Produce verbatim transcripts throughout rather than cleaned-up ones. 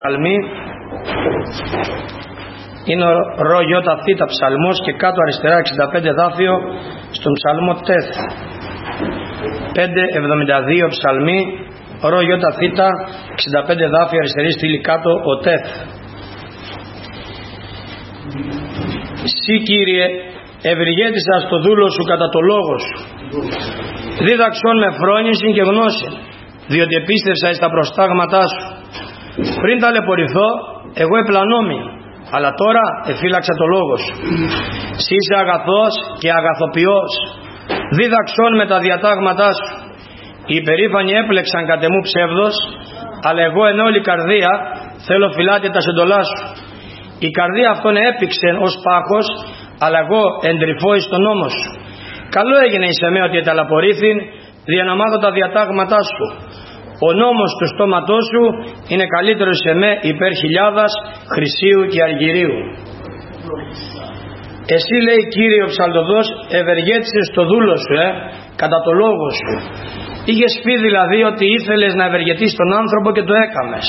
Ψαλμή είναι ο ρο γιώτα θήτα ψαλμός και κάτω αριστερά εξήντα πέντε δάφιο στον ψαλμό τεθ. πεντακόσια εβδομήντα δύο ψαλμή ρο γιώτα θήτα εξήντα πέντε δάφιο αριστερή στήλη κάτω ο τεθ. Συ Κύριε ευεργέτησα στο δούλο σου κατά το λόγο σου, δίδαξον με φρόνηση και γνώση, διότι επίστευσα εις τα προστάγματά σου. Πριν ταλαιπωρηθώ εγώ επλανόμη, αλλά τώρα εφύλαξα το λόγο σου. Συ είσαι αγαθός και αγαθοποιός, δίδαξον με τα διατάγματά σου. Οι υπερήφανοι έπλεξαν κατ' εμού ψεύδος, αλλά εγώ εν όλη καρδία θέλω φυλάτε τα εντολά σου. Η καρδία αυτόν έπηξε ως πάχος, αλλά εγώ εντρυφώ εις τον νόμο σου. Καλό έγινε εις εμέ ότι εταλαπορήθην, δια να μάθω τα διατάγματά σου. Ο νόμος του στόματός σου είναι καλύτερος σε με υπέρ χιλιάδας χρυσίου και αργυρίου. Εσύ, λέει Κύριε ο ψαλτοδός, ευεργέτησες το δούλο σου, ε, κατά το λόγο σου. Είχες πει δηλαδή ότι ήθελες να ευεργετήσεις τον άνθρωπο και το έκαμες.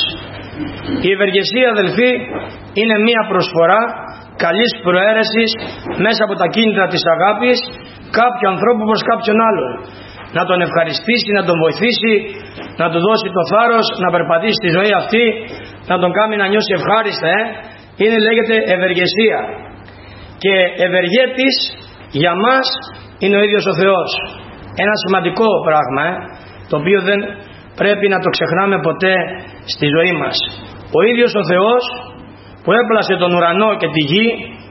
Η ευεργεσία, αδελφοί, είναι μία προσφορά καλής προαίρεσης μέσα από τα κίνητρα της αγάπης κάποιου ανθρώπου προς κάποιον άλλον. Να τον ευχαριστήσει, να τον βοηθήσει, να του δώσει το θάρρος να περπατήσει στη ζωή αυτή, να τον κάνει να νιώσει ευχάριστα, ε. είναι λέγεται ευεργεσία. Και ευεργέτης για μας είναι ο ίδιος ο Θεός. Ένα σημαντικό πράγμα, ε, το οποίο δεν πρέπει να το ξεχνάμε ποτέ στη ζωή μας. Ο ίδιος ο Θεός που έπλασε τον ουρανό και τη γη,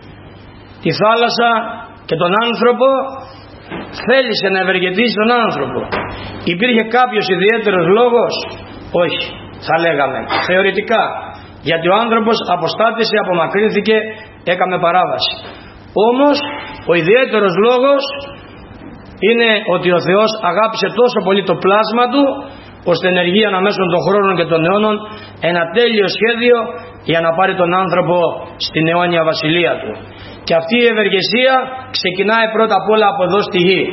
τη θάλασσα και τον άνθρωπο, θέλησε να ευεργετήσει τον άνθρωπο. Υπήρχε κάποιος ιδιαίτερος λόγος? Όχι, θα λέγαμε θεωρητικά, γιατί ο άνθρωπος αποστάτησε, απομακρύνθηκε, έκαμε παράβαση. Όμως ο ιδιαίτερος λόγος είναι ότι ο Θεός αγάπησε τόσο πολύ το πλάσμα του, ώστε ενεργεί αναμέσω των χρόνων και των αιώνων ένα τέλειο σχέδιο για να πάρει τον άνθρωπο στην αιώνια βασιλεία του. Και αυτή η ευεργεσία ξεκινάει πρώτα απ' όλα από εδώ στη γη.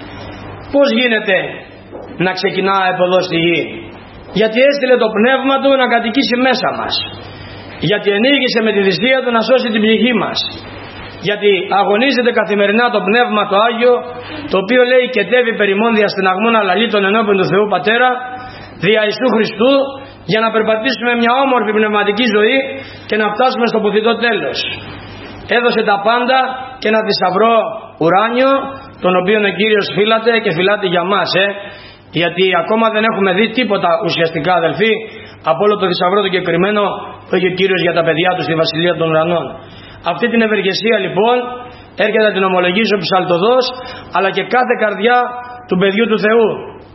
Πώς γίνεται να ξεκινάει από εδώ στη γη? Γιατί έστειλε το πνεύμα του να κατοικήσει μέσα μας. Γιατί ενήγησε με τη θυσία του να σώσει την ψυχή μας. Γιατί αγωνίζεται καθημερινά το Πνεύμα το Άγιο, το οποίο λέει κετεύει περιμόν διαστηναγμόν αλαλήτων ενώπιον του Θεού Πατέρα δια Ιησού Χριστού, για να περπατήσουμε μια όμορφη πνευματική ζωή και να φτάσουμε στο πουθητό τέλος. Έδωσε τα πάντα και ένα θησαυρό ουράνιο, τον οποίο ο Κύριος φύλατε και φυλάται για μας, ε. γιατί ακόμα δεν έχουμε δει τίποτα ουσιαστικά, αδελφοί, από όλο το θησαυρό το κεκριμένο που έχει ο Κύριος για τα παιδιά του στη Βασιλεία των Ουρανών. Αυτή την ευεργεσία λοιπόν έρχεται να την ομολογήσει ο ψαλτοδός, αλλά και κάθε καρδιά του παιδιού του Θεού,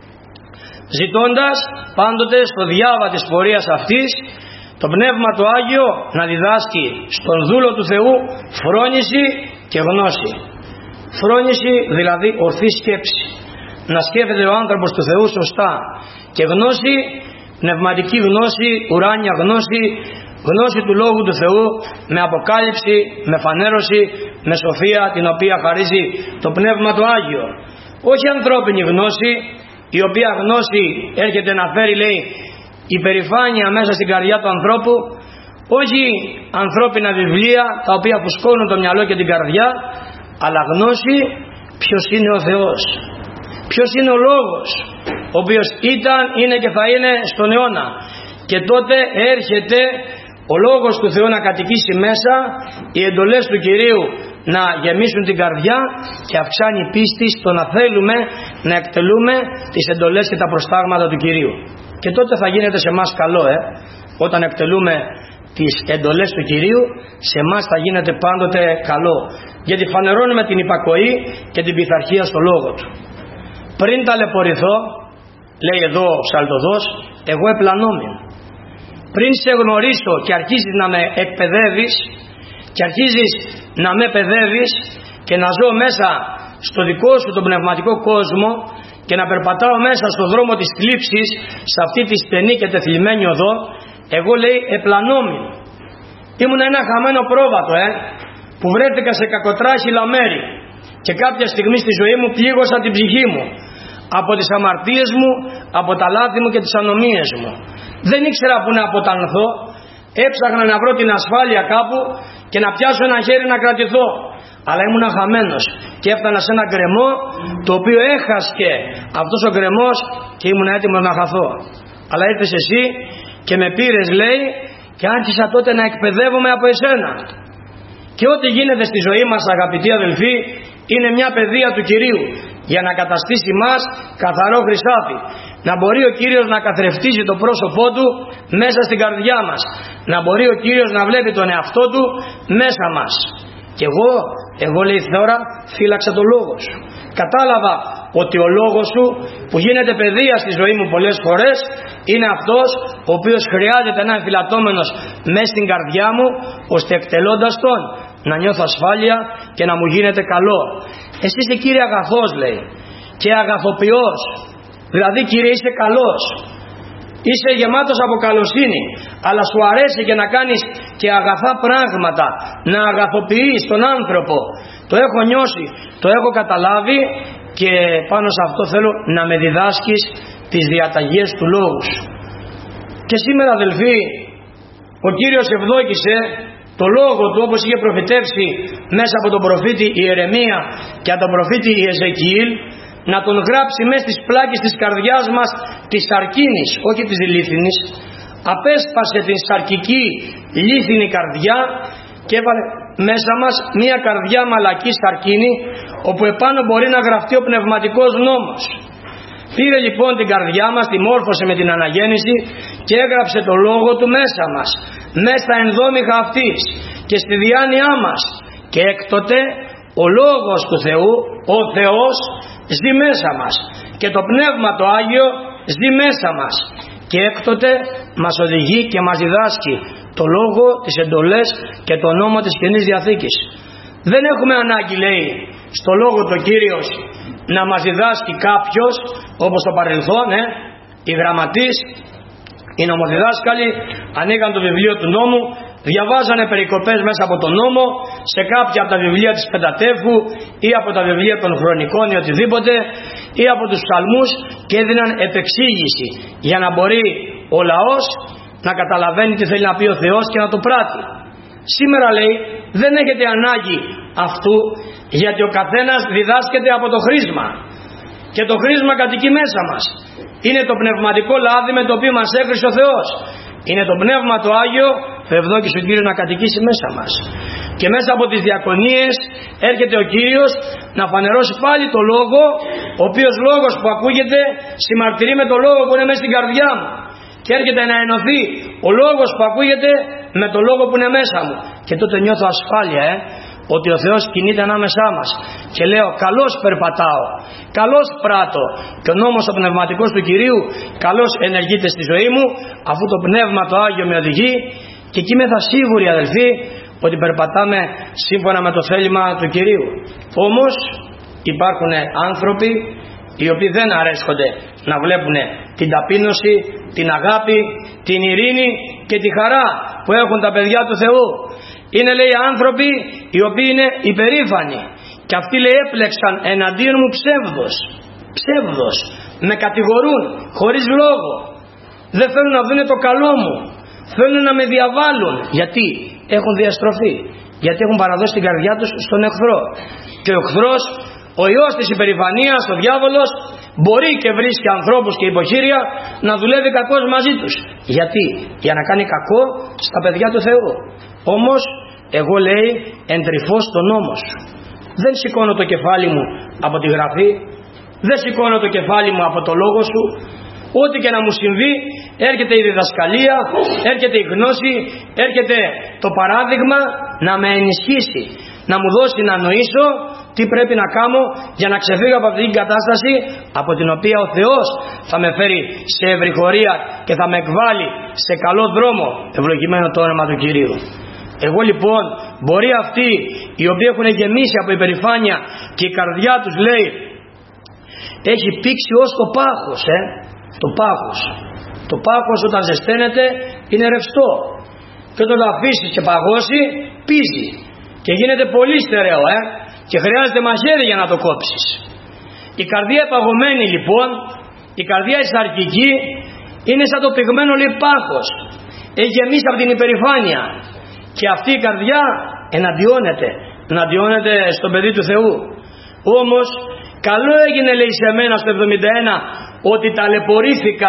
ζητώντας πάντοτε στο διάβα της πορείας αυτής το Πνεύμα το Άγιο να διδάσκει στον δούλο του Θεού φρόνηση και γνώση. Φρόνηση δηλαδή ορθή σκέψη, να σκέφτεται ο άνθρωπος του Θεού σωστά, και γνώση, πνευματική γνώση, ουράνια γνώση, γνώση του Λόγου του Θεού με αποκάλυψη, με φανέρωση, με σοφία την οποία χαρίζει το Πνεύμα το Άγιο. Όχι ανθρώπινη γνώση, η οποία γνώση έρχεται να φέρει, λέει, υπερηφάνεια μέσα στην καρδιά του ανθρώπου. Όχι ανθρώπινα βιβλία τα οποία φουσκώνουν το μυαλό και την καρδιά, αλλά γνώση ποιος είναι ο Θεός, ποιος είναι ο Λόγος, ο οποίος ήταν, είναι και θα είναι στον αιώνα. Και τότε έρχεται ο Λόγος του Θεού να κατοικήσει μέσα, οι εντολές του Κυρίου να γεμίσουν την καρδιά και αυξάνει η πίστη στο να θέλουμε να εκτελούμε τις εντολές και τα προστάγματα του Κυρίου. Και τότε θα γίνεται σε εμάς καλό, ε, όταν εκτελούμε τις εντολές του Κυρίου, σε εμάς θα γίνεται πάντοτε καλό, γιατί φανερώνουμε την υπακοή και την πειθαρχία στο Λόγο του. Πριν ταλαιπωρηθώ, λέει εδώ ο ψαλτοδός, εγώ επλανόμαι. Πριν σε γνωρίσω και αρχίζεις να με εκπαιδεύεις και αρχίζεις να με παιδεύεις και να ζω μέσα στο δικό σου τον πνευματικό κόσμο και να περπατάω μέσα στο δρόμο της θλίψης, σε αυτή τη στενή και τεθλιμμένη οδό, εγώ, λέει, επλανόμαι. Ήμουν ένα χαμένο πρόβατο, ε, που βρέθηκα σε κακοτράχυλα μέρη και κάποια στιγμή στη ζωή μου πλήγωσα την ψυχή μου από τις αμαρτίες μου, από τα λάθη μου και τις ανομίες μου. Δεν ήξερα που να αποτανθώ, Έψαχνα να βρω την ασφάλεια κάπου και να πιάσω ένα χέρι να κρατηθώ. Αλλά ήμουνα χαμένος και έφτανα σε ένα γκρεμό, το οποίο έχασκε αυτός ο γκρεμός και ήμουν έτοιμος να χαθώ. Αλλά ήρθες εσύ και με πήρες, λέει, και άρχισα τότε να εκπαιδεύομαι από εσένα. Και ό,τι γίνεται στη ζωή μας, αγαπητοί αδελφοί, είναι μια παιδεία του Κυρίου για να καταστήσει μας καθαρό χρυσάφι. Να μπορεί ο Κύριος να καθρεφτίζει το πρόσωπό Του μέσα στην καρδιά μας. Να μπορεί ο Κύριος να βλέπει τον εαυτό Του μέσα μας. Και εγώ, εγώ λέει τώρα, φύλαξα το λόγο Σου. Κατάλαβα ότι ο λόγος Σου που γίνεται παιδεία στη ζωή μου πολλές φορές είναι αυτός ο οποίος χρειάζεται να είναι φυλατώμενος μέσα στην καρδιά μου, ώστε εκτελώντας τον να νιώθω ασφάλεια και να μου γίνεται καλό. Εσύ είσαι, Κύριε, αγαθός, λέει, και αγαθοποιός. Δηλαδή, Κύριε, είσαι καλός. Είσαι γεμάτος από καλοσύνη, αλλά σου αρέσει και να κάνεις και αγαθά πράγματα, να αγαθοποιείς τον άνθρωπο. Το έχω νιώσει, το έχω καταλάβει και πάνω σε αυτό θέλω να με διδάσκεις τις διαταγές του λόγου Σου. Και σήμερα, αδελφοί, ο Κύριος ευδόκησε το λόγο Του, όπως είχε προφητεύσει μέσα από τον προφήτη Ιερεμία και από τον προφήτη Ιεζεκιήλ, να τον γράψει μέσα στις πλάκες της καρδιάς μας της σαρκίνης, όχι της λίθινης. Απέσπασε την σαρκική λίθινη καρδιά και έβαλε μέσα μας μια καρδιά μαλακή σαρκίνη, όπου επάνω μπορεί να γραφτεί ο πνευματικός νόμος. Πήρε λοιπόν την καρδιά μας, τη μόρφωσε με την αναγέννηση και έγραψε το λόγο Του μέσα μας, μέσα στα ενδόμηχα αυτής και στη διάνοιά μας. Και έκτοτε ο λόγος του Θεού, ο Θεός, ζει μέσα μας και το Πνεύμα το Άγιο ζει μέσα μας και έκτοτε μας οδηγεί και μας διδάσκει το λόγο, τις εντολές και το νόμο της Καινής Διαθήκης. Δεν έχουμε ανάγκη, λέει, στο λόγο του Κύριος να μας διδάσκει κάποιος όπως το παρελθόν, ε, οι γραμματείς, οι νομοδιδάσκαλοι ανοίγαν το βιβλίο του νόμου, διαβάζανε περικοπές μέσα από τον νόμο σε κάποια από τα βιβλία της Πεντατέφου ή από τα βιβλία των Χρονικών ή οτιδήποτε, ή από τους Ψαλμούς, και έδιναν επεξήγηση για να μπορεί ο λαός να καταλαβαίνει τι θέλει να πει ο Θεός και να το πράττει. Σήμερα, λέει, δεν έχετε ανάγκη αυτού, γιατί ο καθένας διδάσκεται από το χρήσμα και το χρήσμα κατοικεί μέσα μας. Είναι το πνευματικό λάδι με το οποίο μας έχρισε ο Θεός. Είναι το Πνεύμα το Άγιο που ευδόκησε ο Κύριος να κατοικήσει μέσα μας. Και μέσα από τις διακονίες έρχεται ο Κύριος να φανερώσει πάλι το λόγο, ο οποίος λόγος που ακούγεται συμμαρτυρεί με το λόγο που είναι μέσα στην καρδιά μου. Και έρχεται να ενωθεί ο λόγος που ακούγεται με το λόγο που είναι μέσα μου. Και τότε νιώθω ασφάλεια, ε, ότι ο Θεός κινείται ανάμεσά μας. Και λέω, καλώς περπατάω, καλώς πράττω, και ο νόμος ο πνευματικός του Κυρίου καλώς ενεργείται στη ζωή μου, αφού το Πνεύμα το Άγιο με οδηγεί. Και εκεί είμαι θα σίγουροι, αδελφοί, ότι περπατάμε σύμφωνα με το θέλημα του Κυρίου. Όμως υπάρχουν άνθρωποι οι οποίοι δεν αρέσκονται να βλέπουν την ταπείνωση, την αγάπη, την ειρήνη και τη χαρά που έχουν τα παιδιά του Θεού. Είναι, λέει, άνθρωποι οι οποίοι είναι υπερήφανοι, και αυτοί, λέει, έπλεξαν εναντίον μου ψεύδος. Ψεύδος. Με κατηγορούν χωρίς λόγο. Δεν θέλουν να δουν το καλό μου. Θέλουν να με διαβάλουν. Γιατί έχουν διαστροφή. Γιατί έχουν παραδώσει την καρδιά τους στον εχθρό. Και ο εχθρός, ο ιός της υπερηφανίας, ο διάβολος, μπορεί και βρίσκει ανθρώπους και υποχείρια να δουλεύει κακώς μαζί τους. Γιατί? Για να κάνει κακό στα παιδιά του Θεού. Όμως εγώ, λέει, εντρυφώ στον νόμο Σου. Δεν σηκώνω το κεφάλι μου από τη Γραφή, δεν σηκώνω το κεφάλι μου από το λόγο Σου. Ό,τι και να μου συμβεί, έρχεται η διδασκαλία, έρχεται η γνώση, έρχεται το παράδειγμα να με ενισχύσει, να μου δώσει να νοήσω τι πρέπει να κάνω για να ξεφύγω από αυτήν την κατάσταση, από την οποία ο Θεός θα με φέρει σε ευρυχωρία και θα με εκβάλει σε καλό δρόμο. Ευλογημένο το όνομα του Κυρίου. Εγώ, λοιπόν, μπορεί αυτοί οι οποίοι έχουν γεμίσει από υπερηφάνεια και η καρδιά τους, λέει, έχει πήξει ως το πάχος, ε, το πάχος. Το πάχος όταν ζεσταίνεται είναι ρευστό, και όταν το αφήσεις και παγώσει πίζει και γίνεται πολύ στερεό, ε, και χρειάζεται μαχαίρι για να το κόψεις. Η καρδία παγωμένη, λοιπόν, η καρδία εισαρκική, είναι σαν το πυγμένο, λέει, πάχος. έχει γεμίσει από την υπερηφάνεια. Και αυτή η καρδιά εναντιώνεται, εναντιώνεται στον παιδί του Θεού. Όμως καλό έγινε, λέει, σε μένα στο εβδομήντα ένα ότι ταλαιπωρήθηκα.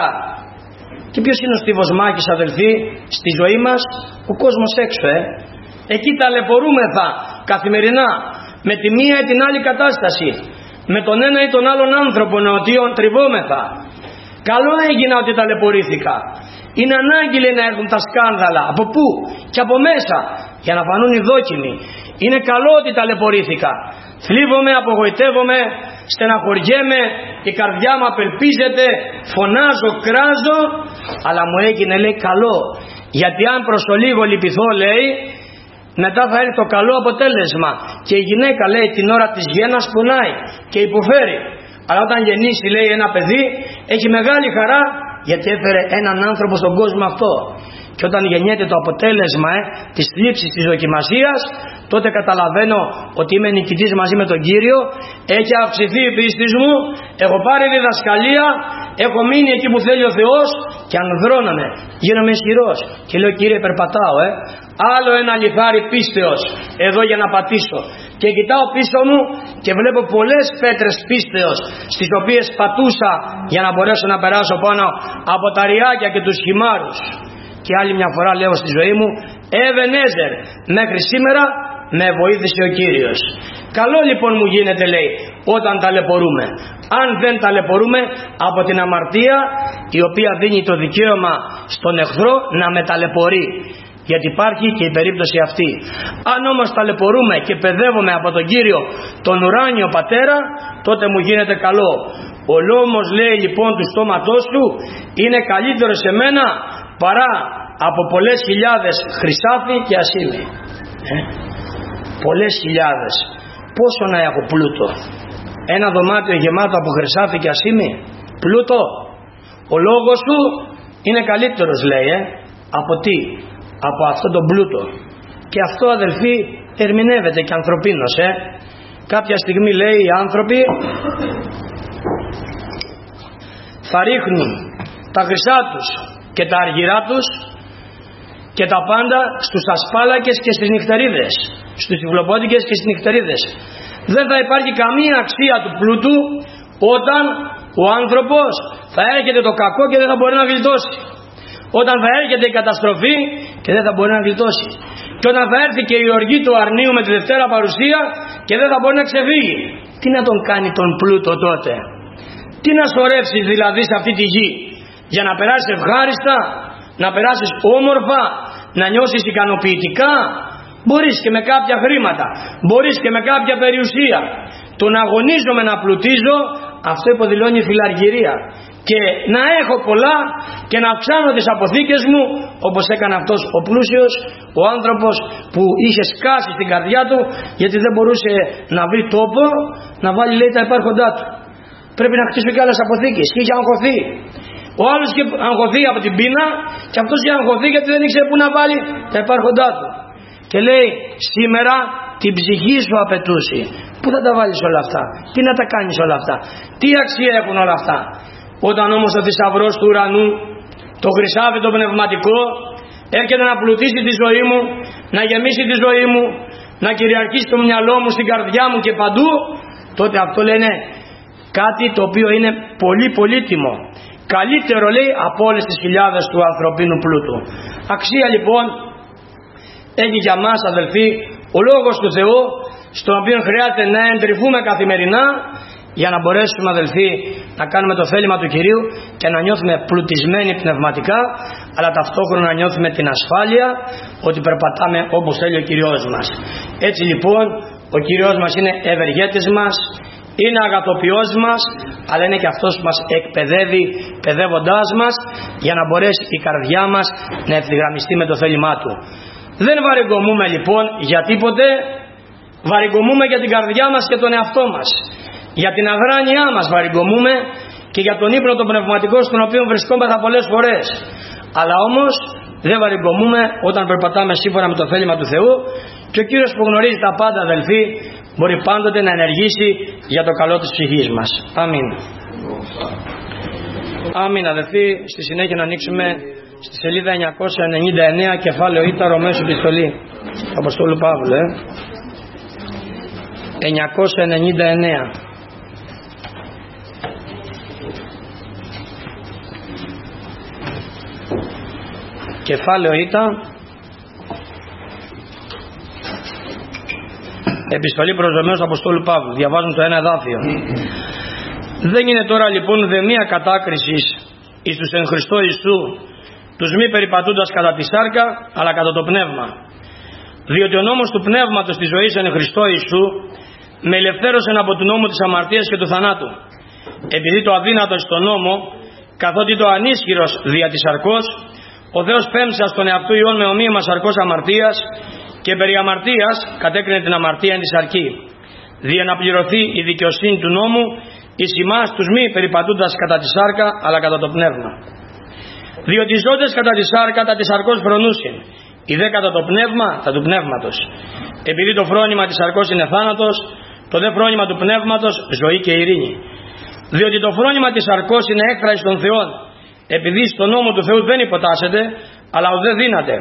Και ποιος είναι ο στιβοσμάκης, αδελφοί, στη ζωή μας? Ο κόσμος έξω, ε. Εκεί ταλαιπωρούμεθα καθημερινά με τη μία ή την άλλη κατάσταση, με τον ένα ή τον άλλον άνθρωπο νεωτίον τριβόμεθα. Καλό έγινα ότι ταλαιπωρήθηκα. Είναι ανάγκη, λέει, να έρθουν τα σκάνδαλα. Από πού? Και από μέσα, για να φανούν οι δόκιμοι. Είναι καλό ότι ταλαιπωρήθηκα. Θλίβομαι, απογοητεύομαι, στεναχωριέμαι, η καρδιά μου απελπίζεται, φωνάζω, κράζω, αλλά μου έγινε, λέει, καλό. Γιατί αν προς το λίγο λυπηθώ, λέει, μετά θα έρθει το καλό αποτέλεσμα. Και η γυναίκα, λέει, την ώρα της γέννας πονάει και υποφέρει. Αλλά όταν γεννήσει, λέει, ένα παιδί, έχει μεγάλη χαρά, γιατί έφερε έναν άνθρωπο στον κόσμο αυτό. Και όταν γεννιέται το αποτέλεσμα ε, της θλίψης, της δοκιμασίας, τότε καταλαβαίνω ότι είμαι νικητής μαζί με τον Κύριο, έχει αυξηθεί η πίστη μου, έχω πάρει διδασκαλία, έχω μείνει εκεί που θέλει ο Θεός και ανδρώνομαι, γίνομαι ισχυρός και λέω, Κύριε, περπατάω, ε. άλλο ένα λιθάρι πίστεως εδώ για να πατήσω. Και κοιτάω πίσω μου και βλέπω πολλές πέτρες πίστεως, στις οποίες πατούσα για να μπορέσω να περάσω πάνω από τα ριάκια και τους χυμάρους. Και άλλη μια φορά λέω στη ζωή μου, Εβενέζερ, μέχρι σήμερα με βοήθησε ο Κύριος. Καλό λοιπόν μου γίνεται, λέει, όταν ταλαιπωρούμε. Αν δεν ταλαιπωρούμε από την αμαρτία, η οποία δίνει το δικαίωμα στον εχθρό να με ταλαιπωρεί. Γιατί υπάρχει και η περίπτωση αυτή. Αν όμως ταλαιπωρούμε και παιδεύουμε από τον Κύριο τον ουράνιο Πατέρα, τότε μου γίνεται καλό. Ο λόμος, λέει, λοιπόν, του στόματός του είναι καλύτερο σε μένα παρά από πολλές χιλιάδες χρυσάφι και ασήμι. Ε, πολλές χιλιάδες. Πόσο να έχω πλούτο? Ένα δωμάτιο γεμάτο από χρυσάφι και ασήμι? Πλούτο? Ο λόγος σου είναι καλύτερος, λέει, ε, από τι? Από αυτόν τον πλούτο. Και αυτό, αδελφοί, ερμηνεύεται και ανθρωπίνος, ε. Κάποια στιγμή, λέει, οι άνθρωποι θα ρίχνουν τα χρυσά τους και τα αργυρά τους και τα πάντα στους ασπάλακες και στις νυχτερίδες, στους τυφλοπόντικες και στις νυχτερίδες. Δεν θα υπάρχει καμία αξία του πλούτου όταν ο άνθρωπος θα έρχεται το κακό και δεν θα μπορεί να γλιτώσει. Όταν θα έρχεται η καταστροφή και δεν θα μπορεί να γλιτώσει. Και όταν θα έρθει και η οργή του αρνίου με τη Δευτέρα Παρουσία και δεν θα μπορεί να ξεφύγει. Τι να τον κάνει τον πλούτο τότε? Τι να σωρεύσεις δηλαδή σε αυτή τη γη? Για να περάσεις ευχάριστα, να περάσεις όμορφα, να νιώσεις ικανοποιητικά? Μπορείς και με κάποια χρήματα, μπορείς και με κάποια περιουσία. Το να αγωνίζομαι να πλουτίζω, αυτό υποδηλώνει φιλαργυρία. Και να έχω πολλά και να αυξάνω τις αποθήκες μου, όπως έκανε αυτός ο πλούσιος, ο άνθρωπος που είχε σκάσει στην καρδιά του, γιατί δεν μπορούσε να βρει τόπο να βάλει, λέει, τα υπάρχοντά του. Πρέπει να χτίσει και άλλες αποθήκες και είχε αγχωθεί. Ο άλλος είχε αγχωθεί από την πείνα και αυτός είχε αγχωθεί γιατί δεν ήξερε πού να βάλει τα υπάρχοντά του. Και λέει, σήμερα την ψυχή σου απαιτούσε. Πού θα τα βάλεις όλα αυτά? Τι να τα κάνεις όλα αυτά? Τι αξία έχουν όλα αυτά? Όταν όμως ο θησαυρός του ουρανού, το χρυσάφι το πνευματικό, έρχεται να πλουτίσει τη ζωή μου, να γεμίσει τη ζωή μου, να κυριαρχήσει το μυαλό μου, στην καρδιά μου και παντού, τότε αυτό, λένε, κάτι το οποίο είναι πολύ πολύτιμο. Καλύτερο, λέει, από όλες τις χιλιάδες του ανθρωπίνου πλούτου. Αξία λοιπόν έχει για μας, αδελφοί, ο Λόγος του Θεού, στον οποίο χρειάζεται να εντρυφούμε καθημερινά για να μπορέσουμε, αδελφοί, να κάνουμε το θέλημα του Κυρίου και να νιώθουμε πλουτισμένοι πνευματικά, αλλά ταυτόχρονα να νιώθουμε την ασφάλεια ότι περπατάμε όπως θέλει ο Κυριός μας. Έτσι λοιπόν ο Κυριός μας είναι ευεργέτης μας, είναι αγαθοποιός μας, αλλά είναι και αυτός που μας εκπαιδεύει, παιδεύοντάς μας, για να μπορέσει η καρδιά μας να ευθυγραμμιστεί με το θέλημά του. Δεν βαρυγκομούμε λοιπόν για τίποτε, βαρυγκομούμε για την καρδιά μας και τον εαυτό μας. Για την αδράνειά μας βαρυγκομούμε και για τον ύπνο τον πνευματικό στον οποίο βρισκόμεθα πολλές φορές. Αλλά όμως δεν βαρυγκομούμε όταν περπατάμε σύμφωνα με το θέλημα του Θεού, και ο Κύριος που γνωρίζει τα πάντα, αδελφοί, μπορεί πάντοτε να ενεργήσει για το καλό της ψυχής μας. Αμήν. Αμήν, αδελφοί. Στη συνέχεια να ανοίξουμε στη σελίδα εννιακόσια ενενήντα εννέα, κεφάλαιο Ι, Ρωμαίους επιστολή του Αποστόλου Παύλου, ε. εννιακόσια ενενήντα εννέα. Κεφάλαιο Ι, επιστολή προς Ρωμαίους του Αποστόλου Παύλου. Διαβάζουν το ένα εδάφιο. Δεν είναι τώρα λοιπόν δε μία κατάκριση εις τους εν Χριστώ Ιησού, τους μη περιπατούντας κατά τη σάρκα, αλλά κατά το πνεύμα. Διότι ο νόμος του πνεύματος της ζωής εν Χριστώ Ιησού με ελευθέρωσε από του νόμου της αμαρτίας και του θανάτου. Επειδή το αδύνατο στον νόμο, καθότι το ανίσχυρος δια της σαρκός, ο Θεός πέμψας τον εαυτού Υιόν με ομοίωμα σαρκός αμαρτίας, και περί αμαρτίας κατέκρινε την αμαρτία εν τη σαρκή, δια να πληρωθεί η δικαιοσύνη του νόμου εις ημάς τους μη περιπατούντας κατά τη σάρκα, αλλά κατά το πνεύμα. Διότι οι ζώντες κατά τη σάρκα τα της σαρκός φρονούσιν, οι δε κατά το πνεύμα τα του πνεύματος. Επειδή το φρόνημα της σαρκός είναι θάνατος, το δε φρόνημα του πνεύματος ζωή και ειρήνη. Διότι το φρόνημα της σαρκός είναι έκφραση των Θεών, επειδή στον νόμο του Θεού δεν υποτάσσεται, αλλά ο δε δύναται.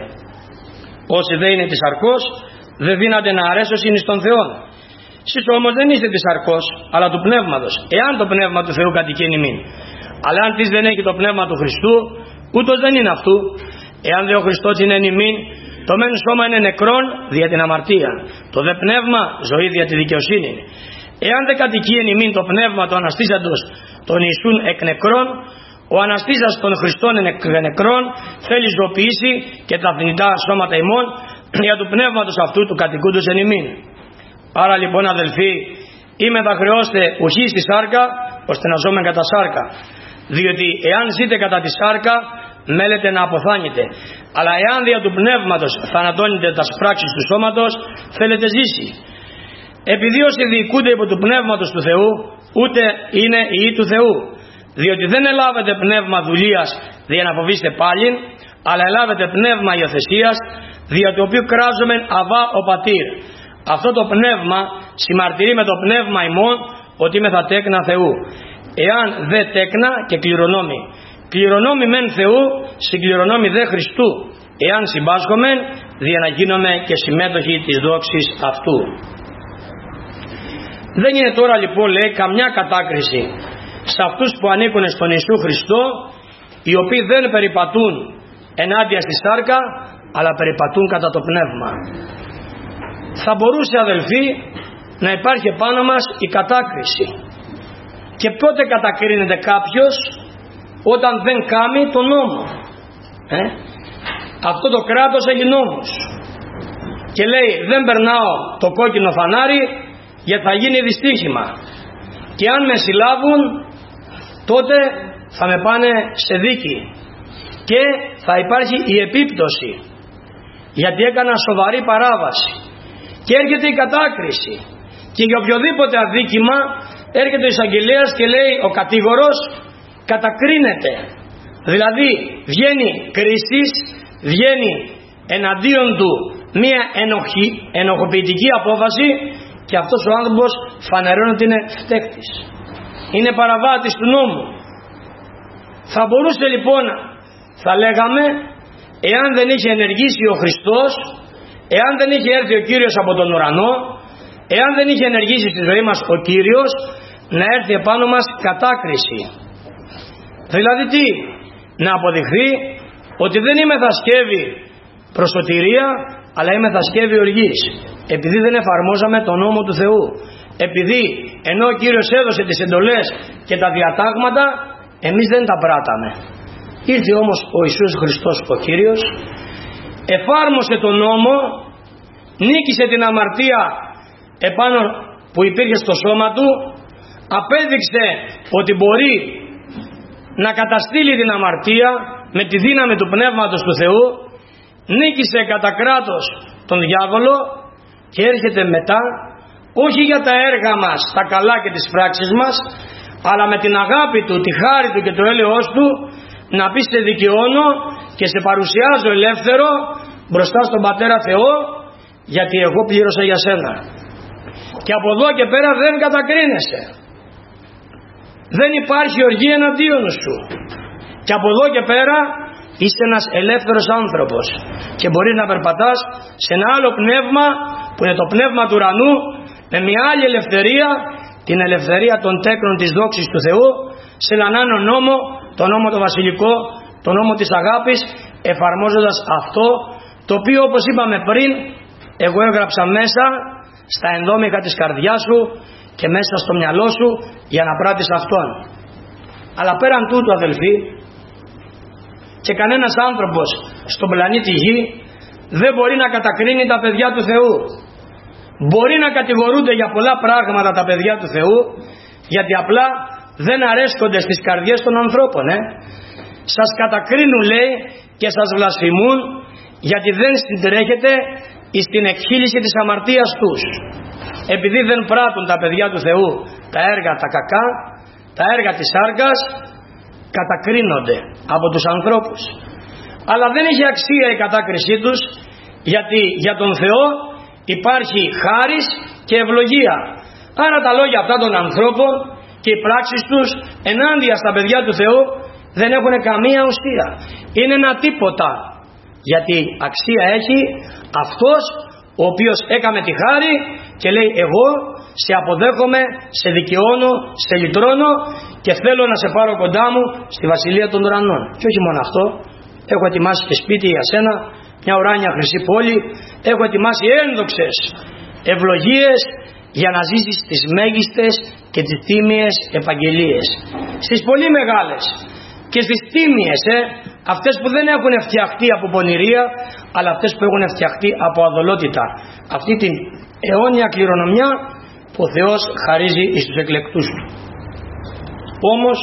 Όσοι δεν είναι της σαρκός, δεν δύναται να αρέσωσιν εις τον Θεόν. Σεις όμως δεν είστε της σαρκός, αλλά του πνεύματος, εάν το πνεύμα του Θεού κατοικεί εν ημίν. Αλλά αν της δεν έχει το πνεύμα του Χριστού, ούτως δεν είναι αυτού. Εάν δε ο Χριστός είναι εν ημίν, το μεν σώμα είναι νεκρόν δια την αμαρτία, το δε πνεύμα ζωή δια τη δικαιοσύνη. Εάν δεν κατοικεί εν ημίν το πνεύμα του αναστήσαντος των Ιησούν εκ νεκρών, ο αναστήσας των Χριστών εκ νεκρών θέλει ζωοποιήσει και τα θνητά σώματα ημών για του πνεύματος αυτού του κατοικούντος εν ημίν. Άρα λοιπόν αδελφοί, είμαι θα χρεώστε ουχή στη σάρκα, ώστε να ζούμε κατά σάρκα. Διότι εάν ζείτε κατά τη σάρκα, μέλετε να αποθάνετε. Αλλά εάν δια του πνεύματος θανατώνετε τα πράξεις του σώματος, θέλετε ζήσει. Επειδή όσοι διοικούνται υπό του πνεύματος του Θεού, ούτε είναι ιοί του Θεού. Διότι δεν ελάβετε πνεύμα δουλείας δια να φοβήστε πάλιν, αλλά ελάβετε πνεύμα υιοθεσίας, δια του οποίου κράζομεν αβά ο πατήρ. Αυτό το πνεύμα συμμαρτυρεί με το πνεύμα ημών ότι είμαι θα τέκνα Θεού. Εάν δε τέκνα και κληρονόμοι. Κληρονόμοι μεν Θεού, συγκληρονόμοι δε Χριστού. Εάν συμπάσχομεν, δια να γίνομαι και συμμέτοχοι της δόξης αυτού. Δεν είναι τώρα λοιπόν, λέει, καμιά κατάκριση σε αυτούς που ανήκουν στον Ιησού Χριστό, οι οποίοι δεν περιπατούν ενάντια στη σάρκα, αλλά περιπατούν κατά το πνεύμα. Θα μπορούσε, αδελφοί, να υπάρχει επάνω μας η κατάκριση. Και πότε κατακρίνεται κάποιος? Όταν δεν κάνει τον νόμο. Ε? Αυτό το κράτος έχει νόμους. Και λέει, δεν περνάω το κόκκινο φανάρι γιατί θα γίνει δυστύχημα. Και αν με συλλάβουν, τότε θα με πάνε σε δίκη. Και θα υπάρχει η επίπτωση. Γιατί έκανα σοβαρή παράβαση. Και έρχεται η κατάκριση. Και για οποιοδήποτε αδίκημα έρχεται ο εισαγγελέας και λέει ο κατήγορος κατακρίνεται. Δηλαδή βγαίνει κρίσης, βγαίνει εναντίον του μία ενοχή, ενοχοποιητική απόφαση και αυτός ο άνθρωπος φανερώνει ότι είναι φταίκτης. Είναι παραβάτης του νόμου. Θα μπορούσε λοιπόν, θα λέγαμε, εάν δεν είχε ενεργήσει ο Χριστός, εάν δεν είχε έρθει ο Κύριος από τον ουρανό, εάν δεν είχε ενεργήσει στη ζωή μας ο Κύριος, να έρθει επάνω μας κατάκριση. Δηλαδή τι? Να αποδειχθεί ότι δεν είμαι θα σκεύη προς σωτηρία, αλλά είμαι θα σκεύη οργής. Επειδή δεν εφαρμόζαμε τον νόμο του Θεού. Επειδή ενώ ο Κύριος έδωσε τις εντολές και τα διατάγματα, εμείς δεν τα πράταμε. Ήρθε όμως ο Ιησούς Χριστός ο Κύριος, εφάρμοσε τον νόμο, νίκησε την αμαρτία επάνω που υπήρχε στο σώμα του, απέδειξε ότι μπορεί να καταστήλει την αμαρτία με τη δύναμη του Πνεύματος του Θεού, νίκησε κατά κράτος τον διάβολο και έρχεται μετά, όχι για τα έργα μας, τα καλά και τις πράξεις μας, αλλά με την αγάπη του, τη χάρη του και το έλεος του, να πει σε δικαιώνω και σε παρουσιάζω ελεύθερο μπροστά στον Πατέρα Θεό, γιατί εγώ πλήρωσα για σένα. Και από εδώ και πέρα δεν κατακρίνεσαι. Δεν υπάρχει οργή εναντίον σου. Και από εδώ και πέρα είσαι ένας ελεύθερος άνθρωπος και μπορείς να περπατάς σε ένα άλλο πνεύμα που είναι το πνεύμα του ουρανού, με μια άλλη ελευθερία, την ελευθερία των τέκνων της δόξης του Θεού, σε έναν άλλο νόμο, τον νόμο το βασιλικό, τον νόμο της αγάπης, εφαρμόζοντας αυτό το οποίο, όπως είπαμε πριν, εγώ έγραψα μέσα στα ενδόμηχα της καρδιάς σου και μέσα στο μυαλό σου για να πράττεις αυτόν. Αλλά πέραν τούτου, αδελφοί, και κανένας άνθρωπος στον πλανήτη Γη δεν μπορεί να κατακρίνει τα παιδιά του Θεού. Μπορεί να κατηγορούνται για πολλά πράγματα τα παιδιά του Θεού, γιατί απλά δεν αρέσκονται στις καρδιές των ανθρώπων. Ε. Σας κατακρίνουν, λέει, και σας βλασφημούν, γιατί δεν συντρέχετε στην εκχύλιση της αμαρτίας τους. Επειδή δεν πράττουν τα παιδιά του Θεού τα έργα τα κακά, τα έργα της σάρκας, κατακρίνονται από τους ανθρώπους. Αλλά δεν έχει αξία η κατάκρισή τους, γιατί για τον Θεό υπάρχει χάρις και ευλογία. Άρα τα λόγια αυτά των ανθρώπων και οι πράξεις τους ενάντια στα παιδιά του Θεού δεν έχουν καμία ουσία. Είναι ένα τίποτα. Γιατί αξία έχει αυτός ο οποίος έκαμε τη χάρη και λέει, εγώ σε αποδέχομαι, σε δικαιώνω, σε λυτρώνω και θέλω να σε πάρω κοντά μου στη βασιλεία των ουρανών. Και όχι μόνο αυτό, έχω ετοιμάσει και σπίτι για σένα, μια ουράνια χρυσή πόλη, έχω ετοιμάσει ένδοξες ευλογίες για να ζήσεις τις μέγιστες και τις τίμιες επαγγελίες. Στις πολύ μεγάλες και στις τίμιες, ε, αυτές που δεν έχουν φτιαχτεί από πονηρία, αλλά αυτές που έχουν φτιαχτεί από αδολότητα. Αυτή την αιώνια κληρονομιά που ο Θεός χαρίζει στους εκλεκτούς του. Όμως,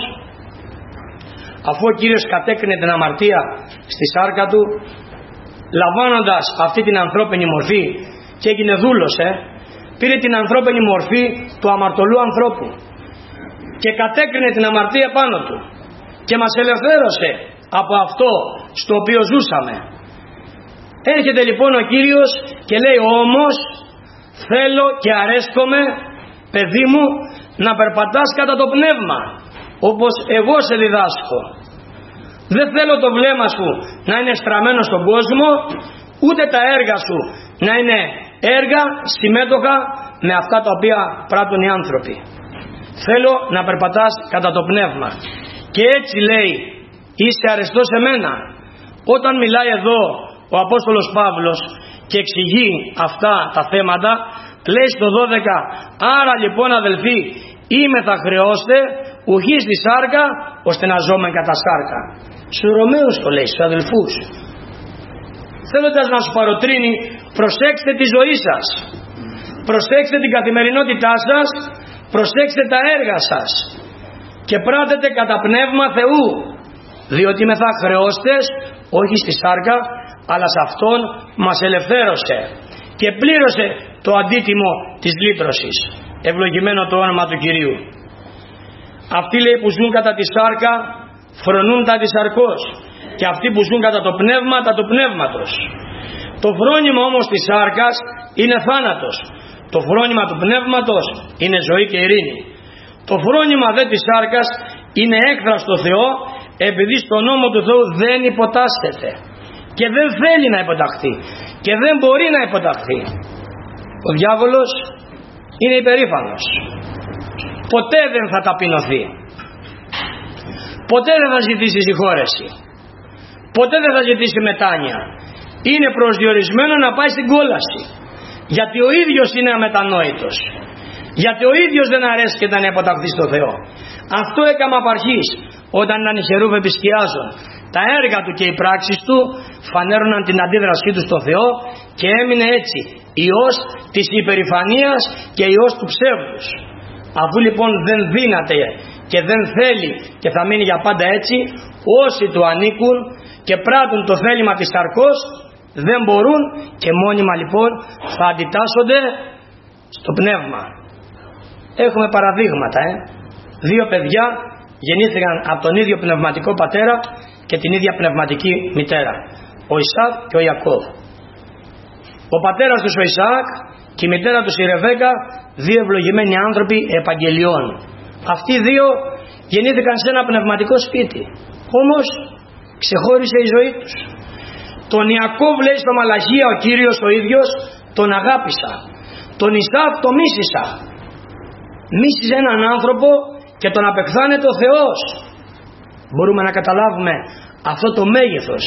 αφού ο Κύριος κατέκρινε την αμαρτία στη σάρκα του, λαμβάνοντας αυτή την ανθρώπινη μορφή και έγινε δούλος, ε, πήρε την ανθρώπινη μορφή του αμαρτωλού ανθρώπου και κατέκρινε την αμαρτία πάνω του και μας ελευθέρωσε από αυτό στο οποίο ζούσαμε. Έρχεται λοιπόν ο Κύριος και λέει, όμως θέλω και αρέσκομαι, παιδί μου, να περπατάς κατά το πνεύμα, όπως εγώ σε διδάσκω. Δεν θέλω το βλέμμα σου να είναι στραμμένο στον κόσμο, ούτε τα έργα σου να είναι έργα συμμέτοχα με αυτά τα οποία πράττουν οι άνθρωποι. Θέλω να περπατάς κατά το πνεύμα. Και έτσι λέει, είσαι αρεστός σε μένα. Όταν μιλάει εδώ ο Απόστολος Παύλος και εξηγεί αυτά τα θέματα, λέει στο δώδεκα, άρα λοιπόν αδελφοί, είμαι θα χρεώστε ουχή στη σάρκα, ώστε να ζούμε κατά σάρκα. Στους Ρωμαίους το λέει, στους αδελφούς. Θέλοντας να σου παροτρύνει, προσέξτε τη ζωή σας, προσέξτε την καθημερινότητά σας, προσέξτε τα έργα σας και πράτετε κατά πνεύμα Θεού, διότι μεθα χρεώστες όχι στη σάρκα, αλλά σε Αυτόν μας ελευθέρωσε και πλήρωσε το αντίτιμο της λύτρωσης. Ευλογημένο το όνομα του Κυρίου. Αυτοί, λέει, που ζουν κατά τη σάρκα φρονούν τα της σαρκός, και αυτοί που ζουν κατά το πνεύμα τα του πνεύματος. Το φρόνημα όμως της σάρκας είναι θάνατος, το φρόνημα του πνεύματος είναι ζωή και ειρήνη. Το φρόνημα δε της σάρκας είναι έκφραση στο Θεό, επειδή στον νόμο του Θεού δεν υποτάσσεται και δεν θέλει να υποταχθεί και δεν μπορεί να υποταχθεί. Ο διάβολος είναι υπερήφανος, ποτέ δεν θα ταπεινωθεί, ποτέ δεν θα ζητήσει συγχώρεση, ποτέ δεν θα ζητήσει μετάνοια. Είναι προσδιορισμένο να πάει στην κόλαση, γιατί ο ίδιος είναι αμετανόητος, γιατί ο ίδιος δεν αρέσκεται να υποταχθεί στο Θεό. Αυτό έκαμε απ' αρχής, όταν ήταν οι χερούβοι επισκιάζων. Τα έργα του και οι πράξεις του φανέρωναν την αντίδρασή του στο Θεό και έμεινε έτσι ιός της υπερηφανίας και ιός του ψεύδους. Αφού λοιπόν δεν δύναται και δεν θέλει και θα μείνει για πάντα έτσι, όσοι του ανήκουν και πράττουν το θέλημα της σαρκός δεν μπορούν και μόνιμα λοιπόν θα αντιτάσσονται στο πνεύμα. Έχουμε παραδείγματα, ε. Δύο παιδιά γεννήθηκαν από τον ίδιο πνευματικό πατέρα και την ίδια πνευματική μητέρα, ο Ισαάκ και ο Ιακώβ. Ο πατέρας τους ο Ισαάκ και η μητέρα τους η Ρεβέκα, δύο ευλογημένοι άνθρωποι επαγγελιών. Αυτοί οι δύο γεννήθηκαν σε ένα πνευματικό σπίτι. Όμως ξεχώρισε η ζωή τους. Τον Ιακώβ λέει στο Μαλαχία ο Κύριος ο ίδιος, τον αγάπησα. Τον Ισαύ το μίσησα. Μίσησε έναν άνθρωπο και τον απεχθάνεται ο Θεός. Μπορούμε να καταλάβουμε αυτό το μέγεθος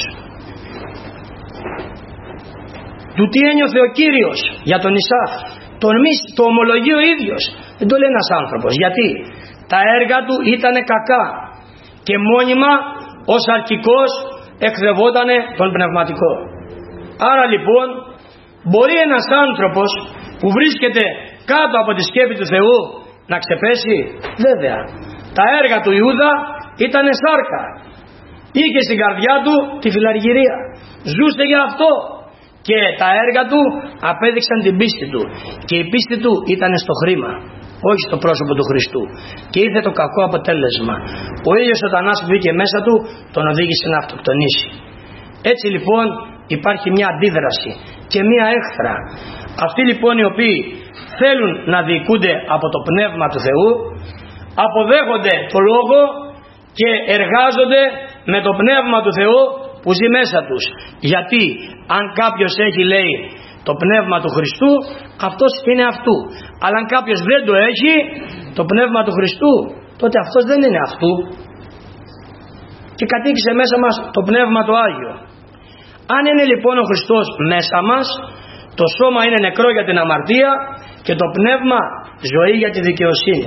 του τι ένιωθε ο Κύριος για τον Ισαύ. Τον μίση, το ομολογεί ο ίδιος. Δεν το λέει ένας άνθρωπος. Γιατί τα έργα του ήταν κακά και μόνιμα ως αρχικός εκθρεβόταν τον πνευματικό. Άρα λοιπόν μπορεί ένας άνθρωπος που βρίσκεται κάτω από τη σκέπη του Θεού να ξεπέσει? Βέβαια. Τα έργα του Ιούδα ήταν σάρκα. Είχε στην καρδιά του τη φιλαργυρία. Ζούσε για αυτό. Και τα έργα του απέδειξαν την πίστη του. Και η πίστη του ήταν στο χρήμα, όχι στο πρόσωπο του Χριστού. Και ήρθε το κακό αποτέλεσμα. Ο ίδιος ο Σατανάς που μπήκε μέσα του τον οδήγησε να αυτοκτονήσει. Έτσι λοιπόν υπάρχει μια αντίδραση και μια έχθρα. Αυτοί λοιπόν οι οποίοι θέλουν να διοικούνται από το Πνεύμα του Θεού αποδέχονται το Λόγο και εργάζονται με το Πνεύμα του Θεού που ζει μέσα τους. Γιατί αν κάποιος έχει, λέει, το Πνεύμα του Χριστού, αυτός είναι αυτού. Αλλά αν κάποιος δεν το έχει, το Πνεύμα του Χριστού, τότε αυτός δεν είναι αυτού. Και κατοίκησε μέσα μας το Πνεύμα το Άγιο. Αν είναι λοιπόν ο Χριστός μέσα μας, το σώμα είναι νεκρό για την αμαρτία και το πνεύμα ζωή για τη δικαιοσύνη.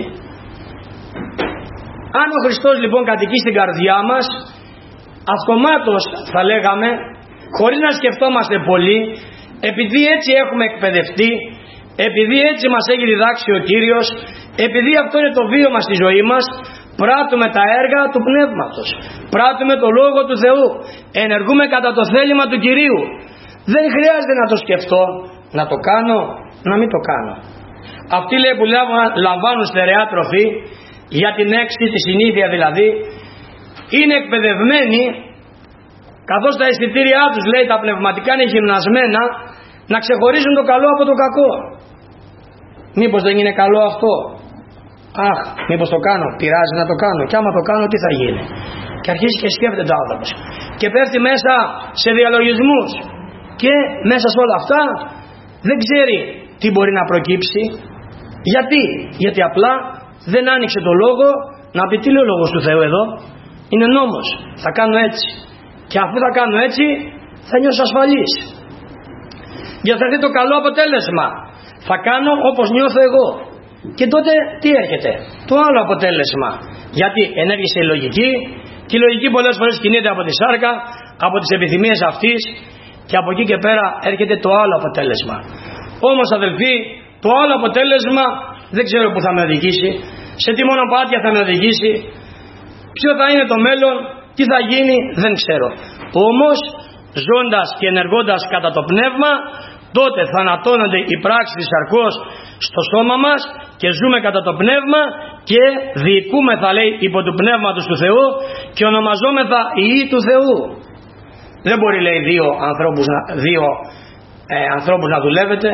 Αν ο Χριστός λοιπόν κατοικεί στην καρδιά μας, αυτομάτως θα λέγαμε, χωρίς να σκεφτόμαστε πολύ, επειδή έτσι έχουμε εκπαιδευτεί, επειδή έτσι μας έχει διδάξει ο Κύριος, επειδή αυτό είναι το βίωμα στη ζωή μας, πράττουμε τα έργα του Πνεύματος, πράττουμε το Λόγο του Θεού, ενεργούμε κατά το θέλημα του Κυρίου. Δεν χρειάζεται να το σκεφτώ, να το κάνω, να μην το κάνω. Αυτοί, λέει, που λαμβάνουν στερεά τροφή, για την έξι, τη συνήθεια δηλαδή, είναι εκπαιδευμένοι, καθώς τα αισθητήριά τους, λέει, τα πνευματικά είναι γυμνασμένα, να ξεχωρίζουν το καλό από το κακό. Μήπως δεν είναι καλό αυτό? Αχ, μήπως το κάνω, πειράζει να το κάνω, και άμα το κάνω τι θα γίνει? Και αρχίζει και σκέφτεται το άνθρωπος και πέφτει μέσα σε διαλογισμούς, και μέσα σε όλα αυτά δεν ξέρει τι μπορεί να προκύψει. Γιατί? Γιατί απλά δεν άνοιξε το λόγο να πει τι λέει ο λόγος του Θεού εδώ. Είναι νόμος, θα κάνω έτσι, και αφού θα κάνω έτσι θα νιώσω ασφαλής, γιατί θα έρθει το καλό αποτέλεσμα. Θα κάνω όπως νιώθω εγώ, και τότε τι έρχεται? Το άλλο αποτέλεσμα. Γιατί ενέργησε η λογική, και η λογική πολλές φορές κινείται από τη σάρκα, από τις επιθυμίες αυτής, και από εκεί και πέρα έρχεται το άλλο αποτέλεσμα. Όμως αδελφοί, το άλλο αποτέλεσμα δεν ξέρω που θα με οδηγήσει, σε τι μονοπάτια θα με οδηγήσει, ποιο θα είναι το μέλλον, τι θα γίνει, δεν ξέρω. Όμως ζώντας και ενεργώντας κατά το πνεύμα, τότε θανατώνονται οι πράξεις της σαρκός στο σώμα μας και ζούμε κατά το πνεύμα και διοικούμεθα, λέει, υπό του πνεύματος του Θεού και ονομαζόμεθα ιοί του Θεού. Δεν μπορεί, λέει, δύο ανθρώπους να, δύο, ε, ανθρώπους να δουλεύετε.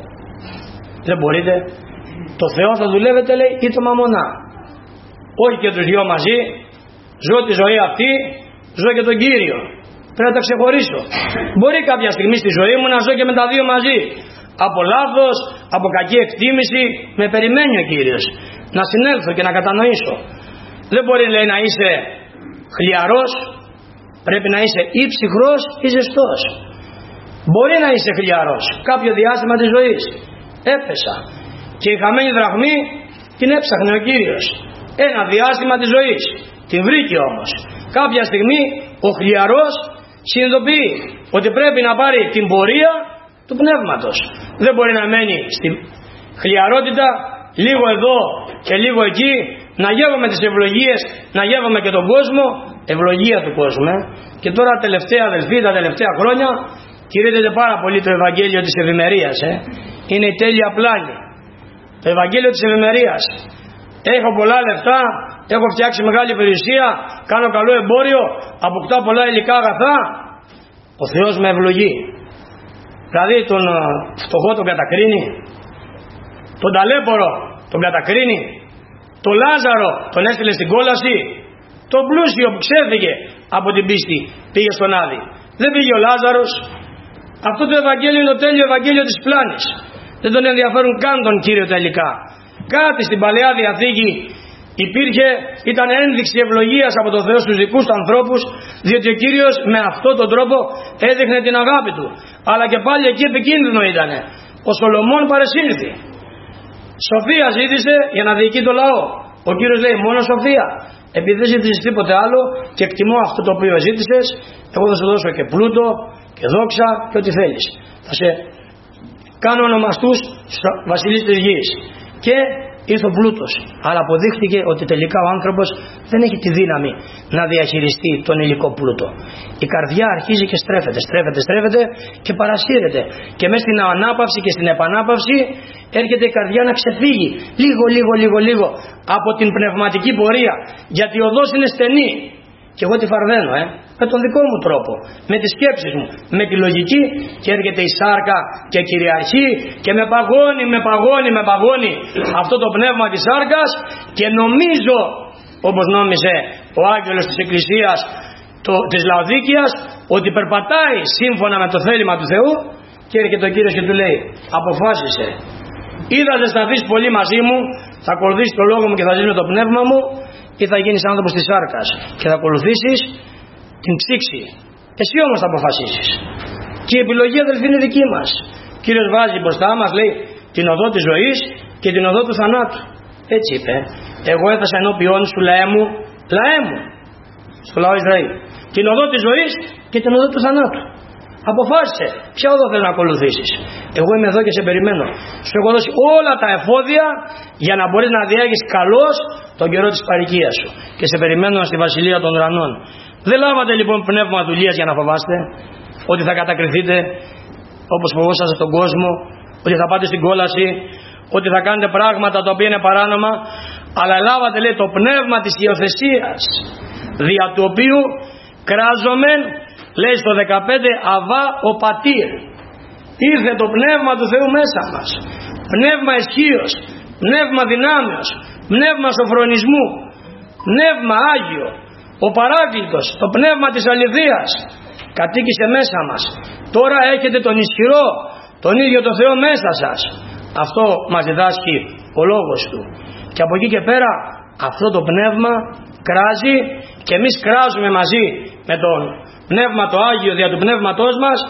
Δεν μπορείτε. Το Θεό θα δουλεύετε, λέει, ή το μαμονά. Όχι και τους δυο μαζί. Ζω τη ζωή αυτή, ζω και τον Κύριο. Πρέπει να τα ξεχωρίσω. Μπορεί κάποια στιγμή στη ζωή μου να ζω και με τα δύο μαζί. Από λάθος, από κακή εκτίμηση, με περιμένει ο Κύριος να συνέλθω και να κατανοήσω. Δεν μπορεί, λέει, να είσαι χλιαρός, πρέπει να είσαι ή ψυχρός ή ζεστός. Μπορεί να είσαι χλιαρός κάποιο διάστημα της ζωής. Έπεσα και η χαμένη δραχμή την έψαχνε ο Κύριος ένα διάστημα της ζωής, την βρήκε όμως. Κάποια στιγμή ο χλιαρός συνειδητοποιεί ότι πρέπει να πάρει την πορεία του πνεύματος. Δεν μπορεί να μένει στη χλιαρότητα, λίγο εδώ και λίγο εκεί, να γεύομαι τις ευλογίες, να γεύομαι και τον κόσμο, ευλογία του κόσμου. Ε. Και τώρα τελευταία, αδελφοί, τα τελευταία χρόνια κηρύττεται πάρα πολύ το Ευαγγέλιο της ευημερίας. Ε. Είναι η τέλεια πλάνη. Το Ευαγγέλιο της ευημερίας. Έχω πολλά λεφτά, έχω φτιάξει μεγάλη περιουσία, κάνω καλό εμπόριο, αποκτάω πολλά υλικά αγαθά. Ο Θεός με ευλογεί. Δηλαδή τον φτωχό τον κατακρίνει, τον ταλέπορο τον κατακρίνει, τον Λάζαρο τον έστειλε στην κόλαση, τον πλούσιο που ξέφυγε από την πίστη πήγε στον Άδη. Δεν πήγε ο Λάζαρος. Αυτό το Ευαγγέλιο είναι το τέλειο Ευαγγέλιο της πλάνης. Δεν τον ενδιαφέρουν καν τον Κύριο τελικά. Κάτι στην Παλαιά Διαθήκη υπήρχε, ήταν ένδειξη ευλογίας από τον Θεό στους δικούς του ανθρώπους, διότι ο Κύριος με αυτόν τον τρόπο έδειχνε την αγάπη του. Αλλά και πάλι εκεί επικίνδυνο ήταν. Ο Σολομών παρεσύρθη. Σοφία ζήτησε για να διοικεί το λαό. Ο Κύριος λέει μόνο σοφία. Επειδή δεν ζήτησες τίποτε άλλο και εκτιμώ αυτό το οποίο ζήτησες, εγώ θα σου δώσω και πλούτο και δόξα και ό,τι θέλεις. Θα σε κάνω ονομαστούς βασιλείς της γης. Και ήρθε ο πλούτος. Αλλά αποδείχθηκε ότι τελικά ο άνθρωπος δεν έχει τη δύναμη να διαχειριστεί τον υλικό πλούτο. Η καρδιά αρχίζει και στρέφεται, στρέφεται, στρέφεται και παρασύρεται. Και μέσα στην ανάπαυση και στην επανάπαυση έρχεται η καρδιά να ξεφύγει λίγο, λίγο, λίγο, λίγο από την πνευματική πορεία. Γιατί η οδός είναι στενή. Και εγώ τη φαρδένω, ε, με τον δικό μου τρόπο, με τις σκέψεις μου, με τη λογική, και έρχεται η σάρκα και κυριαρχεί και με παγώνει, με παγώνει, με παγώνει αυτό το πνεύμα της σάρκας και νομίζω, όπως νόμιζε ο άγγελος της Εκκλησίας το, της Λαοδίκειας, ότι περπατάει σύμφωνα με το θέλημα του Θεού, και έρχεται ο Κύριος και του λέει αποφάσισε, ή θα ζεσταθείς πολύ μαζί μου, θα ακολουθήσεις το λόγο μου και θα ζεις με το πνεύμα μου, ή θα γίνεις άνθρωπος της σάρκας και θα ακολουθήσεις την ψήξη. Εσύ όμως θα αποφασίσεις. Και η επιλογή, αδελφοί, είναι δική μας. Ο Κύριος βάζει μπροστά μας, λέει, την οδό της ζωής και την οδό του θανάτου. Έτσι είπε. Εγώ έθεσα ενώπιόν σου, λαέ μου, λαέ μου, στο λαό Ισραήλ, την οδό της ζωής και την οδό του θανάτου. Αποφάσισε ποια οδό θες να ακολουθήσεις. Εγώ είμαι εδώ και σε περιμένω. Σου έχω δώσει όλα τα εφόδια για να μπορείς να διάγεις καλώς τον καιρό της παροικίας σου. Και σε περιμένω στη βασιλεία των ουρανών. Δεν λάβατε λοιπόν πνεύμα δουλείας για να φοβάστε ότι θα κατακριθείτε όπως φοβόσαστε στον κόσμο, ότι θα πάτε στην κόλαση, ότι θα κάνετε πράγματα τα οποία είναι παράνομα, αλλά λάβατε, λέει, το πνεύμα της υιοθεσίας, δια του οποίου κράζομεν, λέει στο δεκαπέντε, Αβά ο Πατήρ. Ήρθε το πνεύμα του Θεού μέσα μας, πνεύμα ισχύος, πνεύμα δυνάμεως, πνεύμα σοφρονισμού, πνεύμα Άγιο, ο Παράκλητος, το πνεύμα της αληθείας κατοίκησε μέσα μας. Τώρα έχετε τον ισχυρό, τον ίδιο το Θεό μέσα σας. Αυτό μας διδάσκει ο λόγος του. Και από εκεί και πέρα αυτό το πνεύμα κράζει, και εμείς κράζουμε μαζί με τον πνεύμα το Άγιο δια του πνεύματός μας.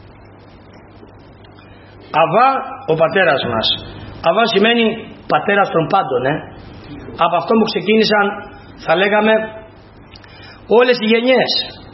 Αβά ο πατέρας μας. Αβά σημαίνει πατέρας των πάντων, ε. Από αυτό που ξεκίνησαν, θα λέγαμε, όλες οι γενιές.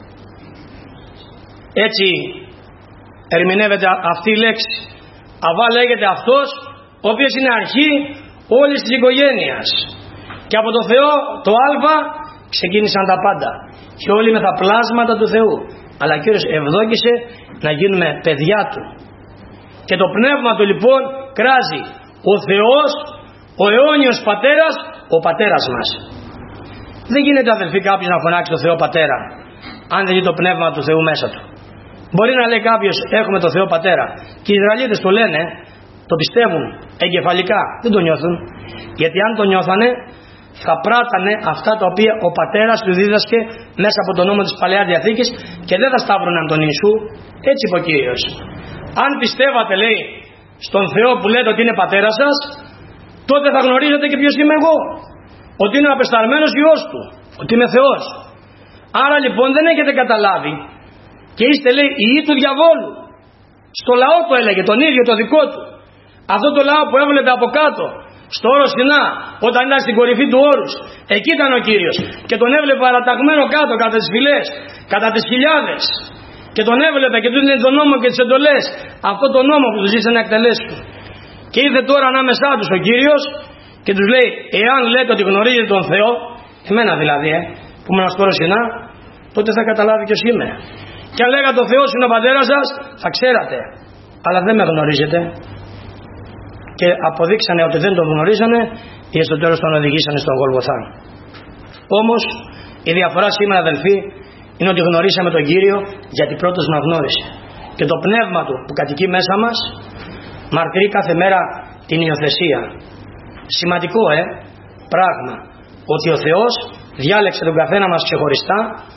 Έτσι ερμηνεύεται αυτή η λέξη. Αβά λέγεται αυτός ο οποίος είναι αρχή όλης της οικογένειας. Και από το Θεό το Α ξεκίνησαν τα πάντα. Και όλοι με τα πλάσματα του Θεού. Αλλά ο Κύριος ευδόκησε να γίνουμε παιδιά Του. Και το πνεύμα Του λοιπόν κράζει ο Θεός, ο αιώνιος Πατέρας, ο Πατέρας μας. Δεν γίνεται, αδελφοί, κάποιος να φωνάξει το Θεό Πατέρα αν δεν έχει το πνεύμα του Θεού μέσα του. Μπορεί να λέει κάποιος έχουμε το Θεό Πατέρα, και οι Ισραηλίτες το λένε, το πιστεύουν εγκεφαλικά, δεν το νιώθουν. Γιατί αν το νιώθανε θα πράτανε αυτά τα οποία ο πατέρας του δίδασκε μέσα από τον νόμο της Παλαιάς Διαθήκης, και δεν θα σταύρωναν τον Ιησού. Έτσι είπε ο Κύριος. Αν πιστεύατε, λέει, στον Θεό που λέτε ότι είναι πατέρας σας, τότε θα γνωρίζετε και ποιος είμαι εγώ. Ότι είναι ο απεσταλμένος Υιός Του, ότι είμαι Θεός. Άρα λοιπόν δεν έχετε καταλάβει, και είστε, λέει, ιοί του διαβόλου. Στο λαό το έλεγε, τον ίδιο, το δικό του. Αυτό το λαό που έβλεπε από κάτω, στο όρος Σινά, όταν ήταν στην κορυφή του όρους, εκεί ήταν ο Κύριος. Και τον έβλεπε παραταγμένο κάτω, κατά τις φυλές, κατά τις χιλιάδες. Και τον έβλεπε και του έδινε τον νόμο και τις εντολές. Αυτό το νόμο που τους ζήτησε να εκτελέσουν. Και ήρθε τώρα ανάμεσά τους ο Κύριος και τους λέει, εάν λέτε ότι γνωρίζετε τον Θεό, εμένα δηλαδή, ε, που ήμουν στο όρος Σινά, τότε θα καταλάβει ποιος είμαι. Και αν λέγατε ο Θεός είναι ο πατέρας σας, θα ξέρατε. Αλλά δεν με γνωρίζετε. Και αποδείξανε ότι δεν τον γνωρίζανε, και στο τέλος τον οδηγήσανε στον Γολγοθά. Όμως η διαφορά σήμερα, αδελφοί, είναι ότι γνωρίσαμε τον Κύριο γιατί πρώτος μας γνώρισε. Και το πνεύμα Του που κατοικεί μέσα μας μαρτυρεί κάθε μέρα την υιοθεσία. Σημαντικό, ε, πράγμα, ότι ο Θεός διάλεξε τον καθένα μας ξεχωριστά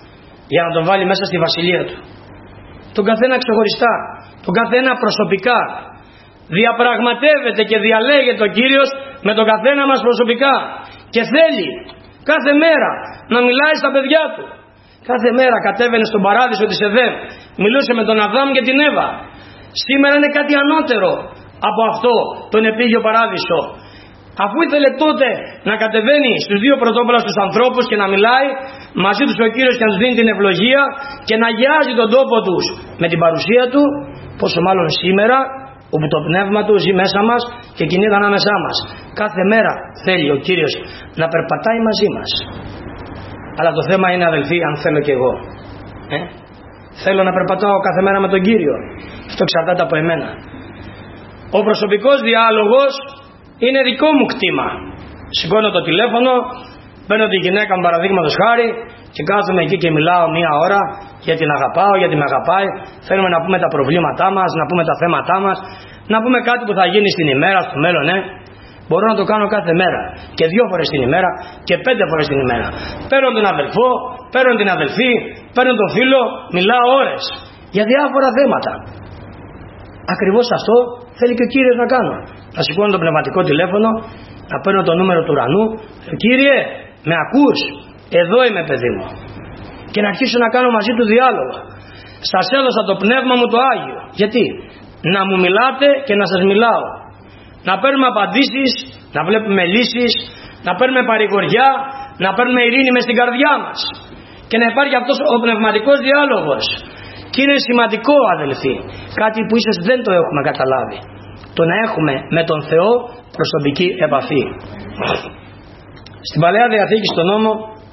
για να τον βάλει μέσα στη βασιλεία του. Τον καθένα ξεχωριστά, τον καθένα προσωπικά. Διαπραγματεύεται και διαλέγεται ο Κύριος με τον καθένα μας προσωπικά και θέλει κάθε μέρα να μιλάει στα παιδιά του. Κάθε μέρα κατέβαινε στον παράδεισο της Εδέμ, μιλούσε με τον Αδάμ και την Εύα. Σήμερα είναι κάτι ανώτερο από αυτό τον επίγειο παράδεισο. Αφού ήθελε τότε να κατεβαίνει στους δύο πρωτόπλαστους ανθρώπους και να μιλάει μαζί τους ο Κύριος και να τους δίνει την ευλογία και να αγιάζει τον τόπο τους με την παρουσία του, πόσο μάλλον σήμερα όπου το πνεύμα του ζει μέσα μας και κινείται ανάμεσά μας. Κάθε μέρα θέλει ο Κύριος να περπατάει μαζί μας. Αλλά το θέμα είναι, αδελφοί, αν θέλω κι εγώ. Ε? Θέλω να περπατάω κάθε μέρα με τον Κύριο. Αυτό εξαρτάται από εμένα. Ο προσωπικός διάλογος είναι δικό μου κτήμα. Σηκώνω το τηλέφωνο, παίρνω τη γυναίκα μου παραδείγματος χάρη και κάθομαι εκεί και μιλάω μία ώρα γιατί την αγαπάω, γιατί με αγαπάει. Θέλουμε να πούμε τα προβλήματά μας, να πούμε τα θέματά μας, να πούμε κάτι που θα γίνει στην ημέρα, στο μέλλον, ναι. Μπορώ να το κάνω κάθε μέρα και δύο φορές την ημέρα και πέντε φορές την ημέρα. Παίρνω τον αδελφό, παίρνω την αδελφή, παίρνω τον φίλο, μιλάω ώρες για διάφορα θέματα. Ακριβώς αυτό θέλει και ο Κύριος να κάνω. Να σηκώνω το πνευματικό τηλέφωνο, να παίρνω το νούμερο του ουρανού. Κύριε, με ακούς? Εδώ είμαι, παιδί μου. Και να αρχίσω να κάνω μαζί του διάλογο. Σας έδωσα το πνεύμα μου το Άγιο. Γιατί? Να μου μιλάτε και να σας μιλάω. Να παίρνουμε απαντήσεις, να βλέπουμε λύσεις, να παίρνουμε παρηγοριά, να παίρνουμε ειρήνη μες στην καρδιά μας. Και να υπάρχει αυτός ο πνευματικός διάλογος. Και είναι σημαντικό, αδελφοί, κάτι που ίσως δεν το έχουμε καταλάβει. Το να έχουμε με τον Θεό προσωπική επαφή. Στην Παλαιά Διαθήκη, στον νόμο,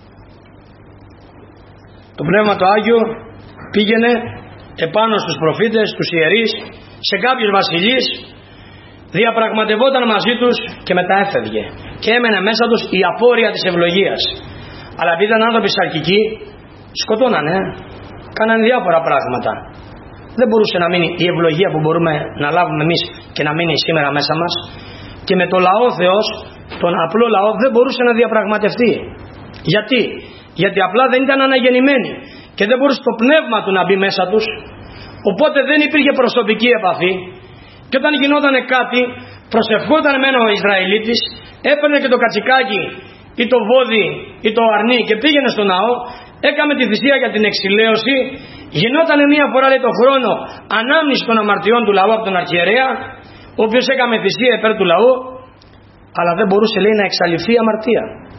το Πνεύμα το Άγιο πήγαινε επάνω στους προφήτες, τους ιερείς, σε κάποιους βασιλείς, διαπραγματευόταν μαζί τους και μετά έφευγε. Και έμενε μέσα τους η απόρρεια της ευλογίας. Αλλά επειδή ήταν άνθρωποι σαρκικοί, σκοτώνανε, κάνανε διάφορα πράγματα. Δεν μπορούσε να μείνει η ευλογία που μπορούμε να λάβουμε εμείς και να μείνει σήμερα μέσα μας. Και με το λαό Θεός, τον απλό λαό, δεν μπορούσε να διαπραγματευτεί. Γιατί? Γιατί απλά δεν ήταν αναγεννημένοι και δεν μπορούσε το πνεύμα του να μπει μέσα τους. Οπότε δεν υπήρχε προσωπική επαφή. Και όταν γινόταν κάτι, προσευχόταν μένα ο Ισραηλίτης, έπαιρνε και το κατσικάκι ή το βόδι ή το αρνί και πήγαινε στο ναό, έκαμε τη θυσία για την εξηλαίωση, γινόταν μία φορά, λέει, το χρόνο ανάμνηση των αμαρτιών του λαού από τον αρχιερέα, ο οποίος έκαμε θυσία υπέρ του λαού, αλλά δεν μπορούσε, λέει, να εξαλειφθεί η αμαρτία.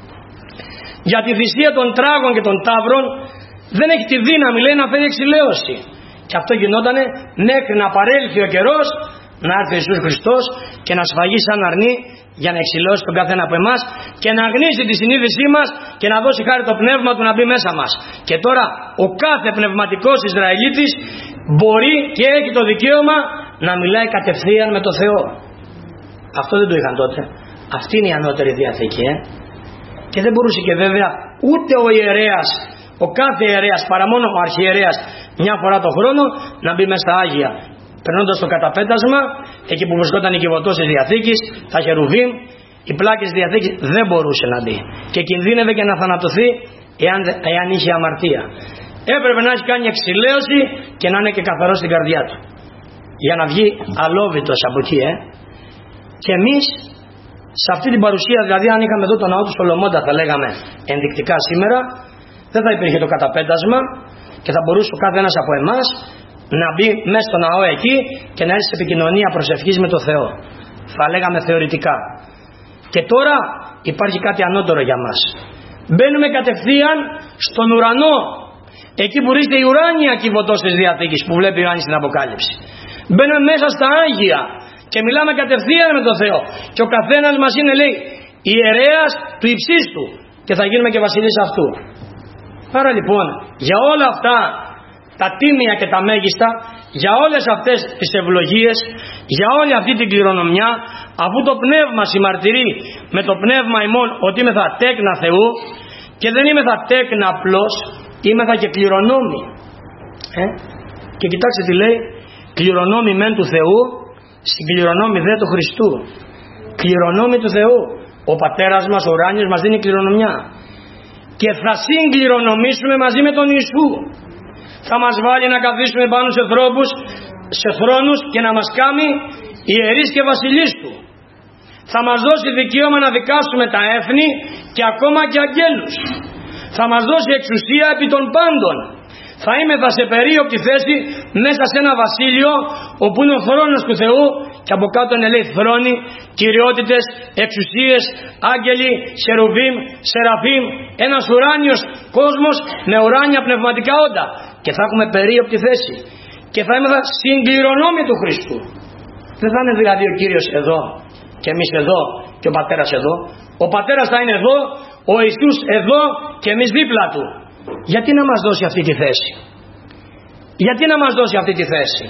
Για τη θυσία των τράγων και των ταύρων δεν έχει τη δύναμη, λέει, να φέρει εξηλαίωση. Και αυτό γινότανε μέχρι να παρέλθει ο καιρός, να έρθει ο Ιησούς Χριστός και να σφαγεί σαν αρνί για να εξηλαιώσει τον καθένα από εμάς και να αγνίσει τη συνείδησή μας και να δώσει χάρη το πνεύμα του να μπει μέσα μας. Και τώρα ο κάθε πνευματικός Ισραηλίτης μπορεί και έχει το δικαίωμα να μιλάει κατευθείαν με το Θεό. Αυτό δεν το είχαν τότε. Αυτή είναι η ανώτερη Διαθήκη, ε? Και δεν μπορούσε και βέβαια ούτε ο ιερέας, ο κάθε ιερέας, παρά μόνο ο αρχιερέας, μια φορά το χρόνο να μπει μέσα στα Άγια, περνώντας το καταπέτασμα, εκεί που βρισκόταν η κυβωτός της Διαθήκης, τα χερουβίμ, οι πλάκες της Διαθήκης, δεν μπορούσε να μπει και κινδύνευε και να θανατωθεί εάν, εάν είχε αμαρτία. Έπρεπε να έχει κάνει εξηλαίωση και να είναι και καθαρός στην καρδιά του, για να βγει αλόβητος από εκεί, ε. Και εμείς σε αυτή την παρουσία, δηλαδή αν είχαμε εδώ το ναό του Σολομώντα, θα λέγαμε ενδεικτικά σήμερα, δεν θα υπήρχε το καταπέτασμα και θα μπορούσε ο κάθε ένας από εμάς να μπει μέσα στο ναό εκεί και να έρθει σε επικοινωνία προσευχής με το Θεό. Θα λέγαμε θεωρητικά. Και τώρα υπάρχει κάτι ανώτερο για μας. Μπαίνουμε κατευθείαν στον ουρανό, εκεί που βρίσκεται η ουράνια κυβωτός της Διαθήκης που βλέπει ο Ιωάννης στην Αποκάλυψη. Μπαίνουμε μέσα στα Άγια και μιλάμε κατευθείαν με τον Θεό. Και ο καθένας μας είναι, λέει, ιερέας του υψίστου και θα γίνουμε και βασιλείς αυτού. Άρα λοιπόν, για όλα αυτά τα τίμια και τα μέγιστα, για όλες αυτές τις ευλογίες, για όλη αυτή την κληρονομιά, αφού το πνεύμα συμμαρτυρεί με το πνεύμα ημών ότι είμαι θα τέκνα Θεού, και δεν είμαι θα τέκνα απλώς, είμαι θα και κληρονόμοι. Ε? Και κοιτάξτε τι λέει, κληρονόμοι μεν του Θεού, συγκληρονόμοι δε του Χριστού. Κληρονόμοι του Θεού. Ο πατέρας μας, ο ουράνιος, μας δίνει κληρονομιά. και θα συγκληρονομήσουμε μαζί με τον Ιησού. Θα μας βάλει να καθίσουμε πάνω σε θρόπους, σε θρόνους και να μας κάνει ιερείς και βασιλείς του. Θα μας δώσει δικαίωμα να δικάσουμε τα έθνη και ακόμα και αγγέλους. Θα μας δώσει εξουσία επί των πάντων. Θα είμεθα σε περίοπτη θέση μέσα σε ένα βασίλειο όπου είναι ο θρόνος του Θεού και από κάτω είναι λέει θρόνοι, κυριότητες, εξουσίες, άγγελοι, σερουβίμ, σεραφίμ, ένας ουράνιος κόσμος με ουράνια πνευματικά όντα και θα έχουμε περίοπτη θέση και θα είμεθα συγκληρονόμοι του Χριστού. Δεν θα είναι δηλαδή ο Κύριος εδώ και εμείς εδώ και ο Πατέρας εδώ. Ο Πατέρας θα είναι εδώ, ο Ιησούς εδώ και εμείς δίπλα του. Γιατί να μας δώσει αυτή τη θέση? Γιατί να μας δώσει αυτή τη θέση?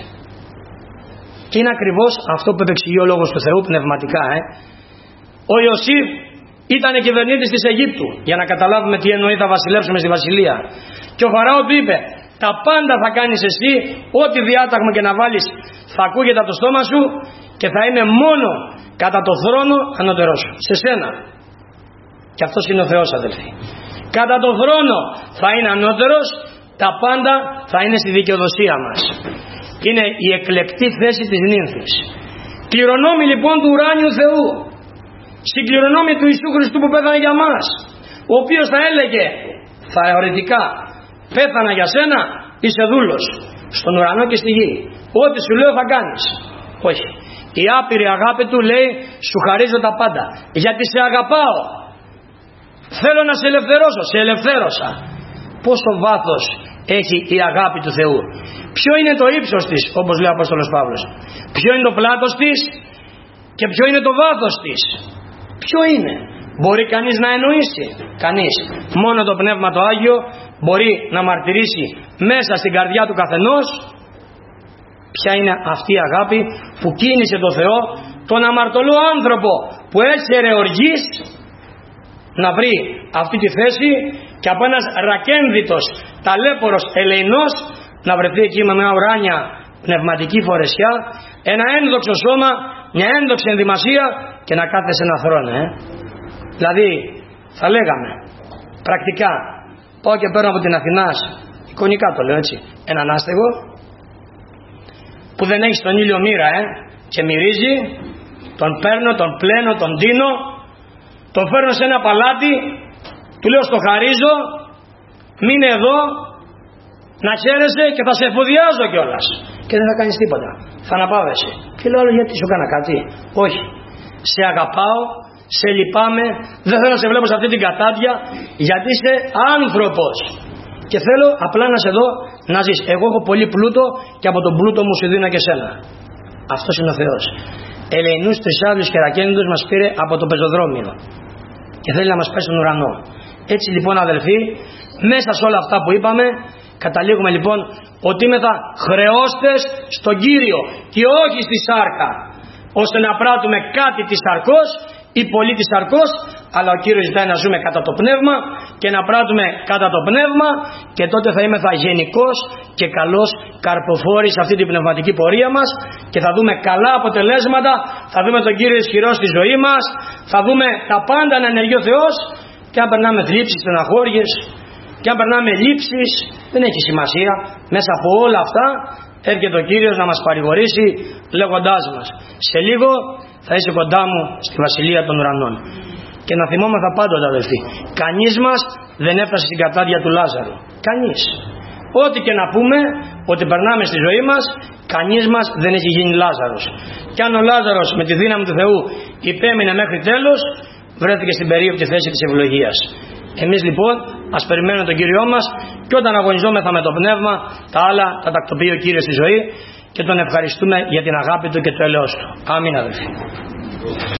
Και είναι ακριβώς αυτό που επεξηγεί ο Λόγος του Θεού πνευματικά. Ε. Ο Ιωσήφ ήταν κυβερνήτης της Αιγύπτου. Για να καταλάβουμε τι εννοεί θα βασιλεύσουμε στη βασιλεία. Και ο Φαραώ του είπε, τα πάντα θα κάνεις εσύ, ό,τι διάταγμα και να βάλεις θα ακούγεται από το στόμα σου και θα είμαι μόνο κατά το θρόνο ανώτερός σου. Σε σένα. Και αυτός είναι ο Θεός, αδελφοί. Κατά τον θρόνο θα είναι ανώτερος, τα πάντα θα είναι στη δικαιοδοσία μας. Είναι η εκλεκτή θέση της νύμφης. Κληρονόμοι λοιπόν του ουράνιου Θεού, συγκληρονόμοι του Ιησού Χριστού που πέθανε για μας, ο οποίος θα έλεγε θεωρητικά, πέθανα για σένα, είσαι δούλος στον ουρανό και στη γη, ό,τι σου λέω θα κάνεις. Όχι, η άπειρη αγάπη του λέει, σου χαρίζω τα πάντα γιατί σε αγαπάω. Θέλω να σε ελευθερώσω, σε ελευθέρωσα. Πόσο βάθος έχει η αγάπη του Θεού? Ποιο είναι το ύψος της, όπως λέει ο Απόστολος Παύλος? Ποιο είναι το πλάτος της και ποιο είναι το βάθος της? Ποιο είναι? Μπορεί κανείς να εννοήσει? Κανείς. Μόνο το Πνεύμα το Άγιο μπορεί να μαρτυρήσει μέσα στην καρδιά του καθενός ποια είναι αυτή η αγάπη που κίνησε το Θεό τον αμαρτωλό άνθρωπο που έσαιρε οργής να βρει αυτή τη θέση και από ένας ρακένδυτος ταλέπορος ελεηνός να βρεθεί εκεί με μια ουράνια πνευματική φορεσιά, ένα ένδοξο σώμα, μια ένδοξη ενδυμασία και να κάθεται σε ένα θρόνο. Ε. Δηλαδή θα λέγαμε πρακτικά, πάω και παίρνω από την Αθηνά, εικονικά το λέω έτσι, έναν άστεγο που δεν έχει στον ήλιο μοίρα ε, και μυρίζει, τον παίρνω, τον πλένω, τον ντύνω, τον φέρνω σε ένα παλάτι, του λέω στο χαρίζω, μείνε εδώ, να χαίρεσαι και θα σε εφοδιάζω κιόλας. Και δεν θα κάνεις τίποτα, θα αναπαύεσαι. Και λέω, γιατί σου έκανα κάτι? Όχι, σε αγαπάω, σε λυπάμαι, δεν θέλω να σε βλέπω σε αυτή την κατάδια, γιατί είσαι άνθρωπος. Και θέλω απλά να σε δω να ζεις. Εγώ έχω πολύ πλούτο και από τον πλούτο μου σου δίνω και σένα. Αυτός είναι ο Θεός. Ελεηνούς, τρισάδους και ρακένδους μας πήρε από το πεζοδρόμιο και θέλει να μας πάει στον ουρανό. Έτσι λοιπόν αδελφοί, μέσα σε όλα αυτά που είπαμε καταλήγουμε λοιπόν ότι είμεθα χρεώστες στον Κύριο και όχι στη σάρκα, ώστε να πράττουμε κάτι της σαρκός ή πολύ της σαρκός, αλλά ο Κύριος ζητάει να ζούμε κατά το πνεύμα και να πράττουμε κατά το πνεύμα και τότε θα είμεθα γενικός και καλός καρποφόροι σε αυτή την πνευματική πορεία μας και θα δούμε καλά αποτελέσματα, θα δούμε τον Κύριο ισχυρό στη ζωή μας, θα δούμε τα πάντα να ενεργεί ο Θεός και αν περνάμε θλίψεις, στεναχώριες και αν περνάμε λήψεις, δεν έχει σημασία. Μέσα από όλα αυτά έρχεται ο Κύριος να μας παρηγορήσει λέγοντάς μας, σε λίγο θα είσαι κοντά μου στη βασιλεία των ουρανών. Και να θυμόμαστε πάντοτε αδελφοί, κανείς μας δεν έφτασε στην κατάδια του Λάζαρου. Κανείς. Ό,τι και να πούμε, ότι περνάμε στη ζωή μας, κανείς μας δεν έχει γίνει Λάζαρος. Και αν ο Λάζαρος με τη δύναμη του Θεού υπέμεινε μέχρι τέλος, βρέθηκε στην περίοπτη θέση της ευλογίας. Εμείς λοιπόν ας περιμένουμε τον Κύριό μας και όταν αγωνιζόμεθα με το πνεύμα, τα άλλα τα τακτοποιεί ο Κύριος στη ζωή και τον ευχαριστούμε για την αγάπη του και το έλεος του. Αμήν αδελφοί.